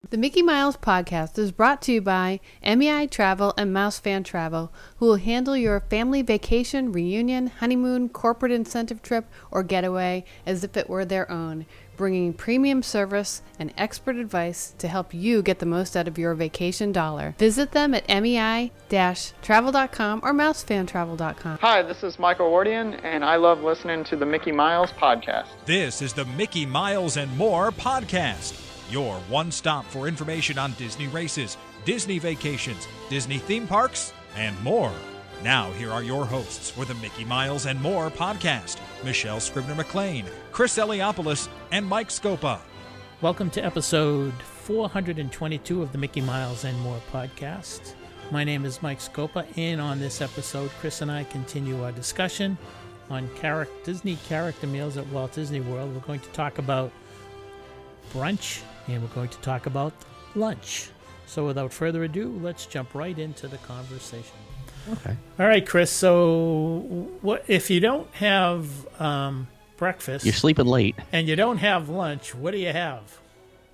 The Mickey Miles podcast is brought to you by MEI Travel and Mouse Fan Travel, who will handle your family vacation, reunion, honeymoon, corporate incentive trip, or getaway as if it were their own, bringing premium service and expert advice to help you get the most out of your vacation dollar. Visit them at MEI-travel.com or mousefantravel.com. Hi, this is Michael Wardian, and I love listening to the Mickey Miles podcast. This is the Mickey Miles and More podcast. Your one stop for information on Disney races, Disney vacations, Disney theme parks, and more. Now, here are your hosts for the Mickey Miles and More podcast, Michelle Scribner-McLean, Chris Eliopoulos, and Mike Scopa. Welcome to episode 422 of the Mickey Miles and More podcast. My name is Mike Scopa, and on this episode, Chris and I continue our discussion on Disney character meals at Walt Disney World. We're going to talk about brunch, and we're going to talk about lunch. So without further ado, let's jump right into the conversation. Okay. All right, Chris. So what if you don't have breakfast? You're sleeping late. And you don't have lunch. What do you have?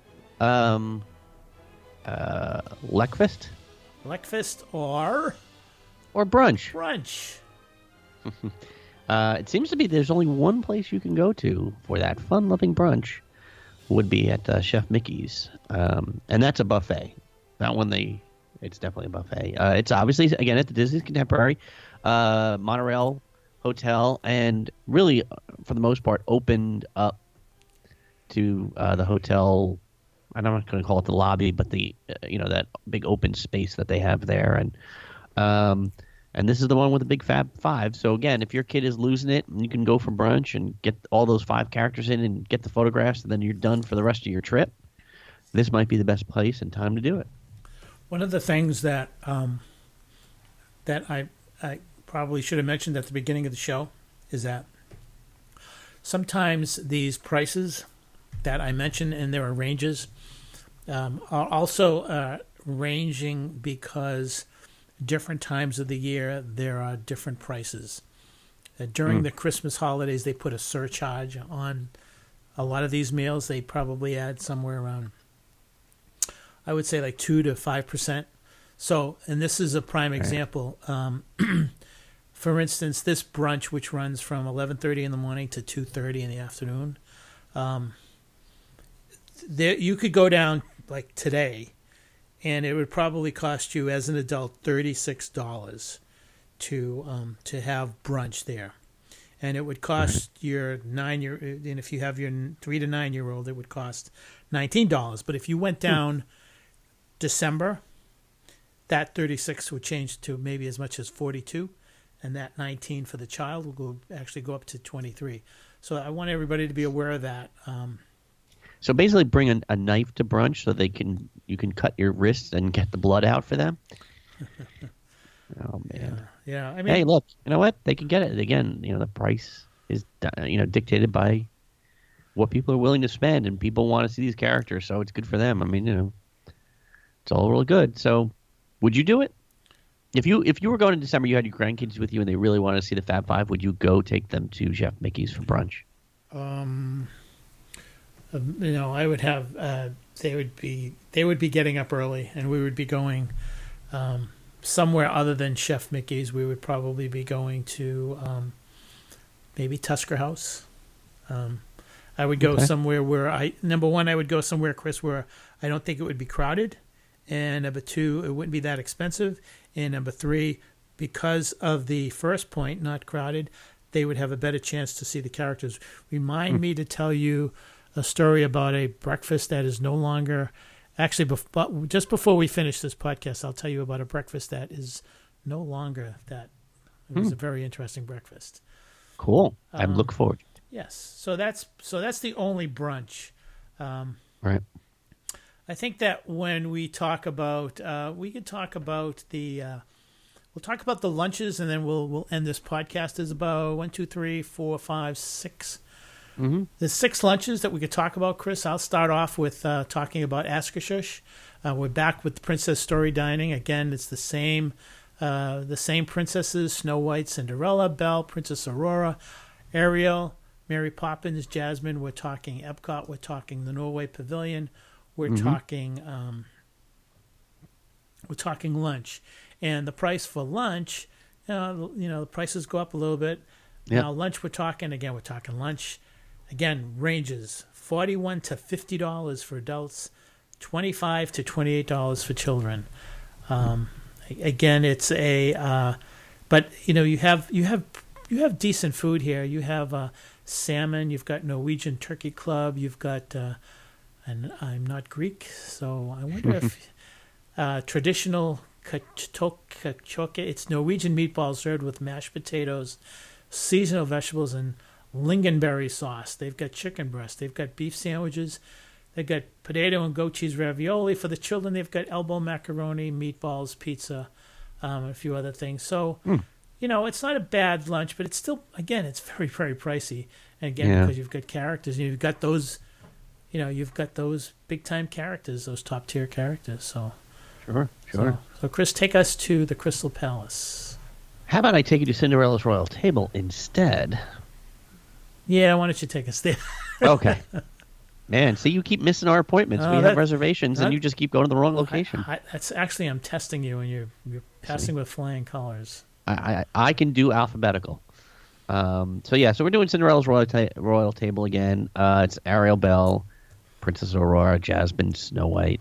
Breakfast? Breakfast or brunch. Brunch. It seems to be there's only one place you can go to for that fun-loving brunch. Would be at Chef Mickey's, and that's a buffet. That one, it's definitely a buffet. It's obviously, again, at the Disney Contemporary, Monorail Hotel, and really, for the most part, opened up to the hotel. I'm not going to call it the lobby, but the that big open space that they have there, and this is the one with the big Fab Five. So again, if your kid is losing it, you can go for brunch and get all those 5 characters in and get the photographs, and then you're done for the rest of your trip. This might be the best place and time to do it. One of the things that that I probably should have mentioned at the beginning of the show is that sometimes these prices that I mentioned, and there are ranges, are also ranging because different times of the year there are different prices. During the Christmas holidays, they put a surcharge on a lot of these meals. They probably add somewhere around, I would say, like 2 to 5%. So, and this is a prime example. For instance, this brunch, which runs from 11:30 in the morning to 2:30 in the afternoon, there you could go down like today, and it would probably cost you as an adult $36 to have brunch there, and it would cost your and if you have your 3 to 9 year old, it would cost $19. But if you went down December, that 36 would change to maybe as much as 42, and that 19 for the child will actually go up to 23. So I want everybody to be aware of that. So basically, bring a knife to brunch so you can cut your wrists and get the blood out for them. Oh man. Yeah. I mean, hey, look, you know what? They can get it again. The price is dictated by what people are willing to spend, and people want to see these characters, so it's good for them. I mean, it's all really good. So, would you do it? If you were going in December, you had your grandkids with you, and they really wanted to see the Fab Five, would you go take them to Chef Mickey's for brunch? I would have. They would be getting up early, and we would be going somewhere other than Chef Mickey's. We would probably be going to maybe Tusker House. I would go somewhere where I would go somewhere, Chris, where I don't think it would be crowded, and number 2, it wouldn't be that expensive, and number 3, because of the first point, not crowded, they would have a better chance to see the characters. Remind me to tell you a story about a breakfast that is no longer, actually, just before we finish this podcast, I'll tell you about a breakfast that is no longer that. It was a very interesting breakfast. Cool. I look forward. Yes. So that's the only brunch. Right. I think that when we talk about, we could talk about we'll talk about the lunches, and then we'll end this podcast. Is about 1, 2, 3, 4, 5, 6. Mm-hmm. There's 6 lunches that we could talk about, Chris. I'll start off with talking about Askashush. We're back with Princess Story Dining. Again, it's the same princesses: Snow White, Cinderella, Belle, Princess Aurora, Ariel, Mary Poppins, Jasmine. We're talking Epcot. We're talking the Norway Pavilion. we're talking lunch, and the price for lunch, the prices go up a little bit. Yep. Now lunch, we're talking lunch, again, ranges $41 to $50 for adults, $25 to $28 for children. Again, it's but you have decent food here. You have salmon. You've got Norwegian Turkey Club. You've got, and I'm not Greek, so I wonder if traditional kachoke. It's Norwegian meatballs served with mashed potatoes, seasonal vegetables, and lingonberry sauce. They've got chicken breast. They've got beef sandwiches. They've got potato and goat cheese ravioli. For the children, they've got elbow macaroni, meatballs, pizza, and a few other things. So, it's not a bad lunch, but it's still, again, it's very, very pricey. And again, because you've got characters, you've got those, you've got those big-time characters, those top-tier characters. So, Sure. So, Chris, take us to the Crystal Palace. How about I take you to Cinderella's Royal Table instead? Yeah, why don't you take us there? Okay. Man, see, you keep missing our appointments. We have reservations, and you just keep going to the wrong location. That's actually, I'm testing you, and you're passing with flying colors. I can do alphabetical. So we're doing Cinderella's Royal Table again. It's Ariel, Belle, Princess Aurora, Jasmine, Snow White.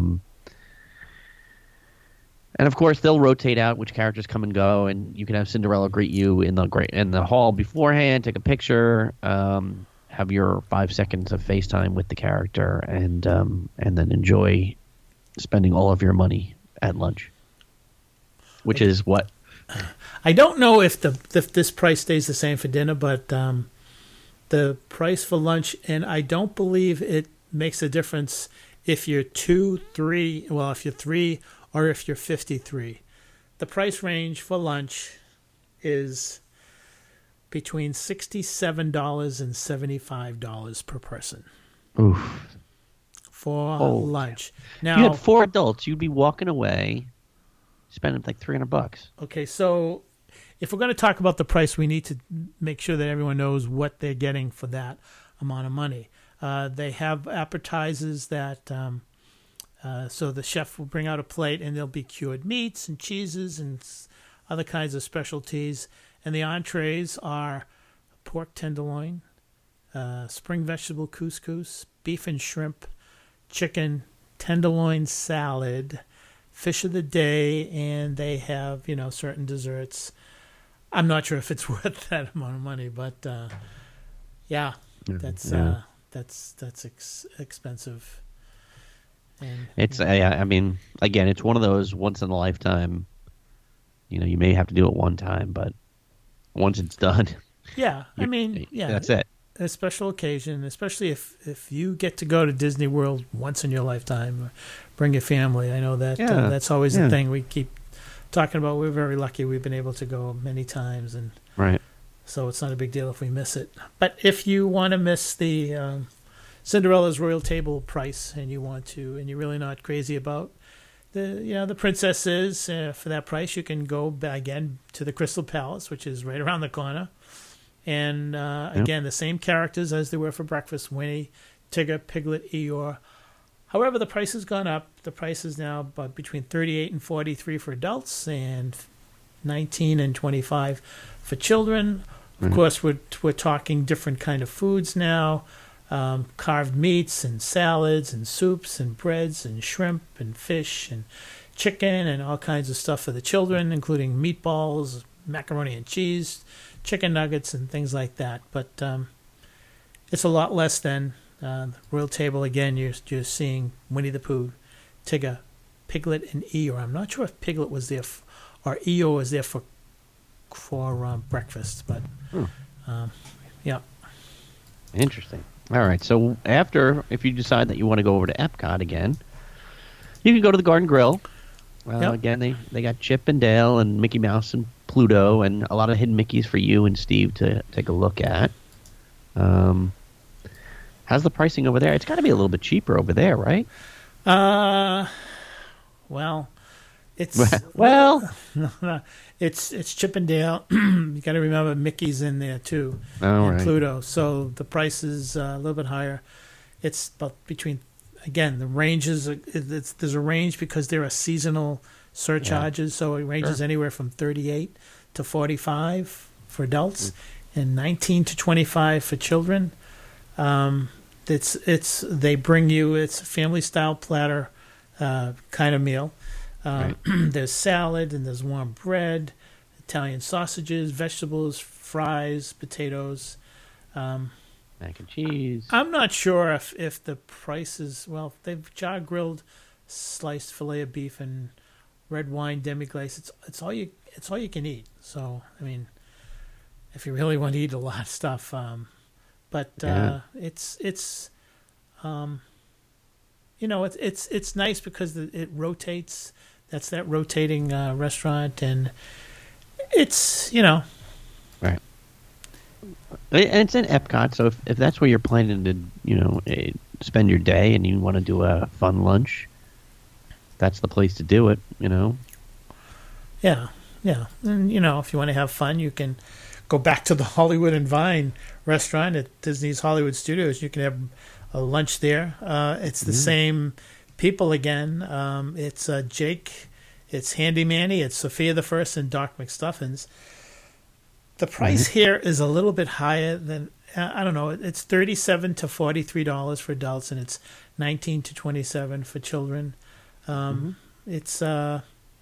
And of course, they'll rotate out which characters come and go, and you can have Cinderella greet you in the hall beforehand, take a picture, have your 5 seconds of FaceTime with the character, and then enjoy spending all of your money at lunch, which is what. I don't know if this price stays the same for dinner, but the price for lunch, and I don't believe it makes a difference if you're 2, 3. Well, if you're 3. Or if you're 53. The price range for lunch is between $67 and $75 per person. Oof. For lunch. Now, if you had 4 adults, you'd be walking away spending like $300. Okay, so if we're going to talk about the price, we need to make sure that everyone knows what they're getting for that amount of money. They have appetizers that... so the chef will bring out a plate, and there'll be cured meats and cheeses and other kinds of specialties. And the entrees are pork tenderloin, spring vegetable couscous, beef and shrimp, chicken, tenderloin salad, fish of the day, and they have, certain desserts. I'm not sure if it's worth that amount of money, but that's expensive. And, it's again, it's one of those once in a lifetime. You may have to do it one time, but once it's done, that's it. A special occasion, especially if you get to go to Disney World once in your lifetime, or bring your family. I know that that's always the thing we keep talking about. We're very lucky; we've been able to go many times, and so it's not a big deal if we miss it. But if you want to miss the Cinderella's Royal Table price, and you're really not crazy about the princesses, for that price, you can go again to the Crystal Palace, which is right around the corner, and again the same characters as they were for breakfast: Winnie, Tigger, Piglet, Eeyore. However, the price has gone up. The price is now about between $38 and $43 for adults, and $19 and $25 for children. Of course, we're talking different kind of foods now. Carved meats and salads and soups and breads and shrimp and fish and chicken and all kinds of stuff for the children, including meatballs, macaroni and cheese, chicken nuggets, and things like that. But it's a lot less than the Royal Table. Again, you're seeing Winnie the Pooh, Tigger, Piglet, and Eeyore. I'm not sure if Piglet was there or Eeyore was there for breakfast, but Interesting. All right, so if you decide that you want to go over to Epcot again, you can go to the Garden Grill. Again, they got Chip and Dale and Mickey Mouse and Pluto and a lot of hidden Mickeys for you and Steve to take a look at. How's the pricing over there? It's got to be a little bit cheaper over there, right? Well, it's it's Chip and Dale. You got to remember Mickey's in there too, and right. Pluto. So the price is a little bit higher. It's about between again, the ranges, there's a range because there are seasonal surcharges, so it ranges anywhere from 38 to 45 for adults and 19 to 25 for children. They bring you, it's a family style platter kind of meal. There's salad and there's warm bread, Italian sausages, vegetables, fries, potatoes, mac and cheese. I'm not sure if the prices, well, they've jar grilled sliced fillet of beef and red wine demi-glace. It's all you can eat. So I mean, if you really want to eat a lot of stuff, it's it's nice because it rotates. That's that rotating restaurant, and it's right. And it's in Epcot, so if that's where you're planning to spend your day and you want to do a fun lunch, that's the place to do it. Yeah. And if you want to have fun, you can go back to the Hollywood and Vine restaurant at Disney's Hollywood Studios. You can have a lunch there. It's the same people again. It's Jake, it's Handy Manny, it's Sophia the First, and Doc McStuffins. The price here is a little bit higher than, I don't know, it's $37 to $43 for adults, and it's $19 to $27 for children. It's, I'm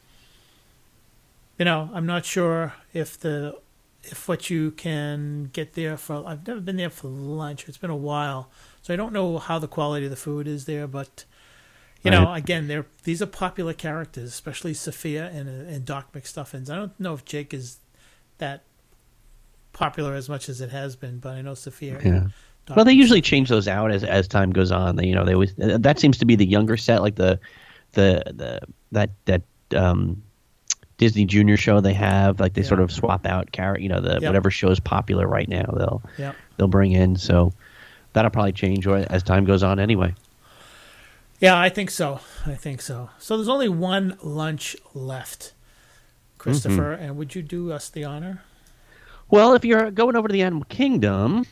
not sure if what you can get there for, I've never been there for lunch. It's been a while, so I don't know how the quality of the food is there, but again, these are popular characters, especially Sophia and Doc McStuffins. I don't know if Jake is that popular as much as it has been, but I know Sophia. Yeah. Well, they usually change those out as time goes on. They always, that seems to be the younger set, like that Disney Junior show they have. Like they sort of swap out whatever show is popular right now. They'll bring in. So that'll probably change as time goes on anyway. Yeah, I think so. So there's only one lunch left, Christopher, and would you do us the honor? Well, if you're going over to the Animal Kingdom,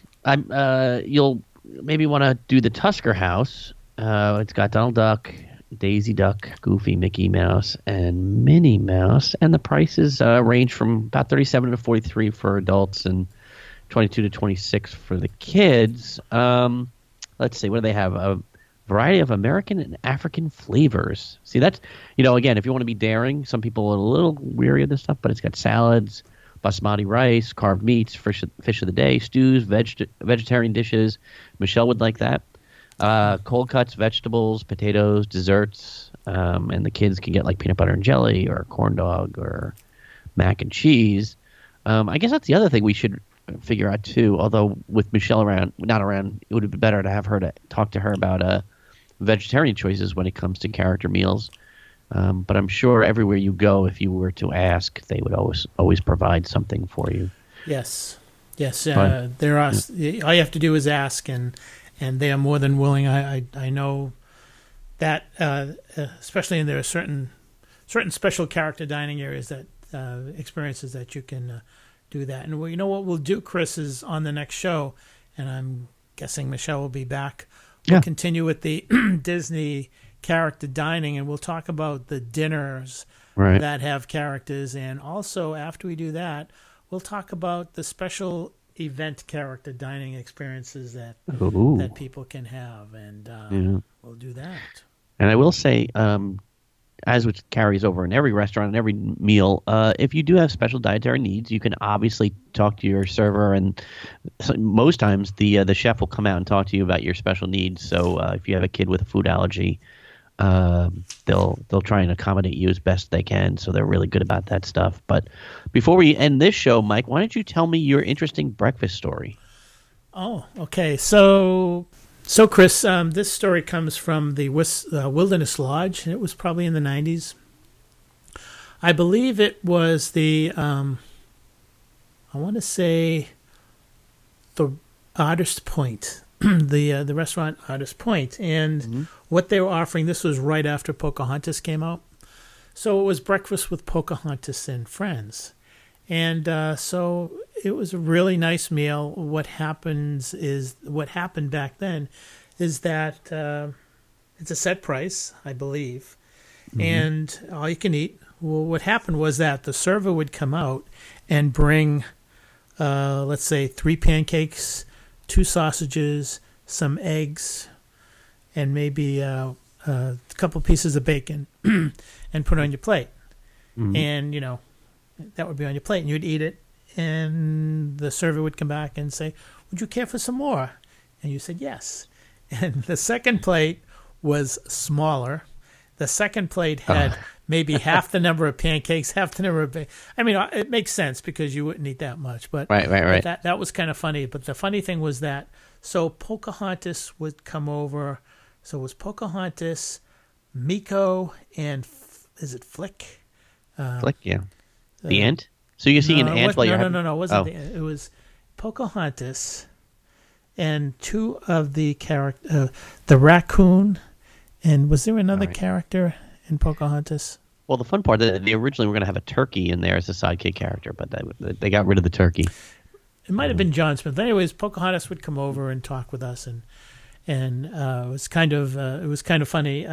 you'll maybe want to do the Tusker House. It's got Donald Duck, Daisy Duck, Goofy, Mickey Mouse, and Minnie Mouse, and the prices range from about $37 to $43 for adults and $22 to $26 for the kids. Let's see, what do they have? A variety of American and African flavors. See, that's again, if you want to be daring, some people are a little weary of this stuff, but it's got salads, basmati rice, carved meats, fish of the day, stews, vegetarian dishes. Michelle would like that. Cold cuts, vegetables, potatoes, desserts, and the kids can get like peanut butter and jelly or corn dog or mac and cheese. I guess that's the other thing we should figure out too. Although with Michelle not around, it would be better to have her to talk to her about vegetarian choices when it comes to character meals. But I'm sure everywhere you go, if you were to ask, they would always provide something for you. Yes. There are. All you have to do is ask, and they are more than willing. I know that, especially in there are certain special character dining areas that experiences that you can do that. And what we'll do, Chris, is on the next show, and I'm guessing Michelle will be back. We'll continue with the Disney character dining, and we'll talk about the dinners that have characters, and also after we do that, we'll talk about the special event character dining experiences that people can have, and we'll do that. And I will say, as which carries over in every restaurant and every meal, if you do have special dietary needs, you can obviously talk to your server, and most times the chef will come out and talk to you about your special needs. So if you have a kid with a food allergy, they'll try and accommodate you as best they can. So they're really good about that stuff. But before we end this show, Mike, why don't you tell me your interesting breakfast story? Oh, okay. So Chris, this story comes from the Wilderness Lodge, and it was probably in the 90s. I believe it was the, I want to say, the Artist Point, the restaurant Artist Point, and what they were offering. This was right after Pocahontas came out, so it was breakfast with Pocahontas and friends, and so it was a really nice meal. What happened back then is that It's a set price, I believe, and all you can eat. Well, what happened was that the server would come out and bring, let's say, 3 pancakes, 2 sausages, some eggs, and maybe a couple pieces of bacon, and put it on your plate. And, that would be on your plate, and you'd eat it, and the server would come back and say, would you care for some more? And you said yes. And the second plate was smaller. The second plate had maybe half the number of pancakes, half the number of I mean, it makes sense because you wouldn't eat that much. But Right. But that was kind of funny. But the funny thing was that, so Pocahontas would come over. So it was Pocahontas, Miko, and is it Flick? Flick, yeah. The ant? So you're seeing an ant while you're having... No. It wasn't the ant. It was Pocahontas and 2 of the characters, the raccoon, and was there another character in Pocahontas? Well, the fun part, they originally were going to have a turkey in there as a sidekick character, but they got rid of the turkey. It might have been John Smith. Anyways, Pocahontas would come over and talk with us, and it was kind of funny.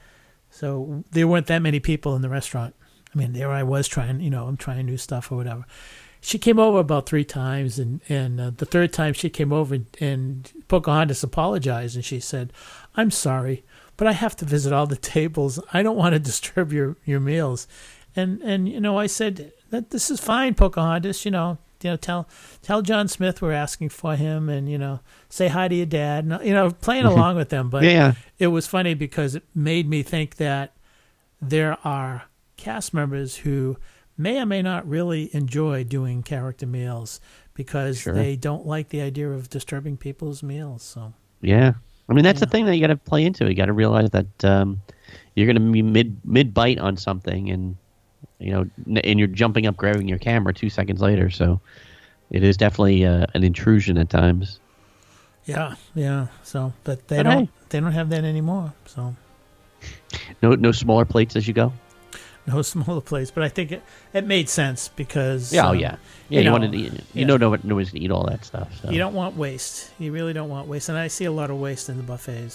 So there weren't that many people in the restaurant. I mean, there I was trying, I'm trying new stuff or whatever. She came over about 3 times, and the third time she came over, and Pocahontas apologized, and she said, "I'm sorry, but I have to visit all the tables. I don't want to disturb your meals." And I said that this is fine, Pocahontas. Tell John Smith we're asking for him, and say hi to your dad. And, playing along with them, but It was funny because it made me think that there are cast members who may or may not really enjoy doing character meals because they don't like the idea of disturbing people's meals. So yeah, I mean that's the thing that you got to play into. You got to realize that you're going to be mid bite on something, and and you're jumping up, grabbing your camera 2 seconds later. So it is definitely an intrusion at times. Yeah. So, but they don't have that anymore. So no smaller plates as you go. No smaller plates, but I think it made sense because you wanted to eat. Nobody's gonna eat all that stuff. So. You don't want waste. You really don't want waste, and I see a lot of waste in the buffets.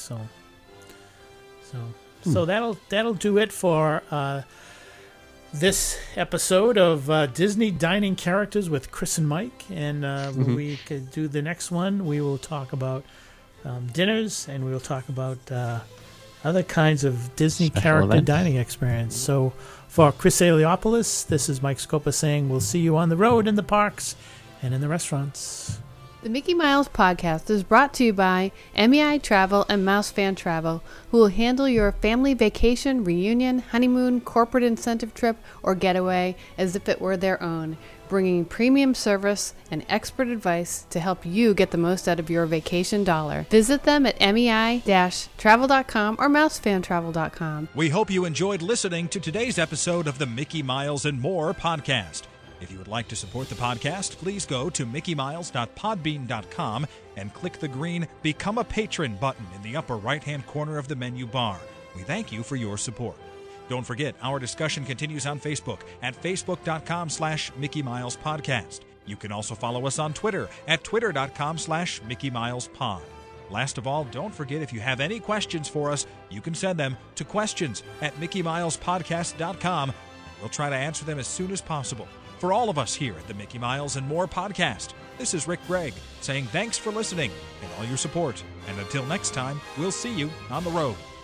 So that'll do it for this episode of Disney Dining Characters with Chris and Mike. And when we could do the next one, we will talk about dinners, and we will talk about other kinds of Disney Special character events. dining experience. So for Chris Eliopoulos, this is Mike Scopa saying we'll see you on the road, in the parks, and in the restaurants. The Mickey Miles podcast is brought to you by MEI Travel and Mouse Fan Travel, who will handle your family vacation, reunion, honeymoon, corporate incentive trip, or getaway as if it were their own, bringing premium service and expert advice to help you get the most out of your vacation dollar. Visit them at mei-travel.com or mousefantravel.com. We hope you enjoyed listening to today's episode of the Mickey Miles and More podcast. If you would like to support the podcast, please go to mickeymiles.podbean.com and click the green Become a Patron button in the upper right-hand corner of the menu bar. We thank you for your support. Don't forget, our discussion continues on Facebook at facebook.com/Mickey Miles Podcast. You can also follow us on Twitter at twitter.com/Mickey Miles Pod. Last of all, don't forget, if you have any questions for us, you can send them to questions@MickeyMilesPodcast.com. We'll try to answer them as soon as possible. For all of us here at the Mickey Miles and More podcast, this is Rick Gregg saying thanks for listening and all your support. And until next time, we'll see you on the road.